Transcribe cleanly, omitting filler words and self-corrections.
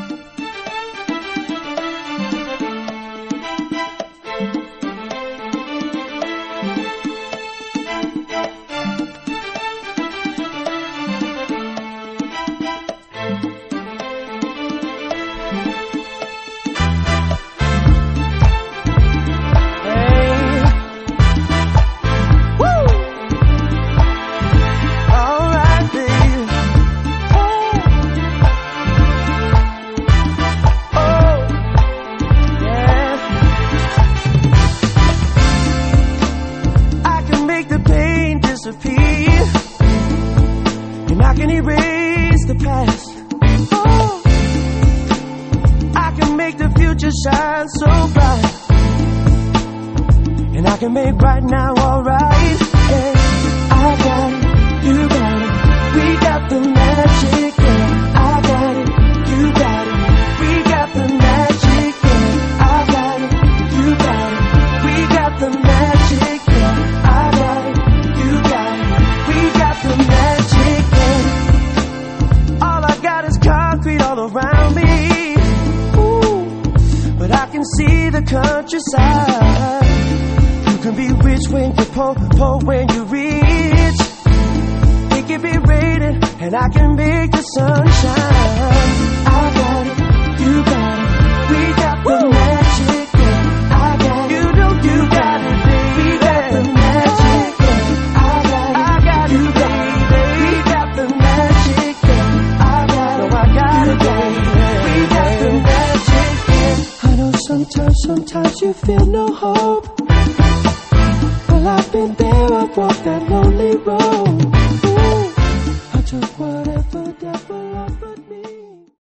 And I can erase the past. Oh, I can make the future shine so bright. And I can make right now alright. Yeah, I got it, you got it, we got the magic. Yeah, I got it, you got it, we got the magic. Yeah, I got it, you got it, we got the magic. Yeah, I got it, you got it, we got the magic. Yeah, all I got is concrete all around me. Ooh, but I can see the countryside. You can be rich when you're poor, poor when you're rich. It can be raining and I can make the sun shine. I got it, you got it, we got the magic. Yeah, I got it, you know you got it, baby. We got the magic. Yeah, I got it, you got it, we got the magic. Yeah, I got it, I got it, baby. We got the magic. Yeah, I know sometimes you feel no hope.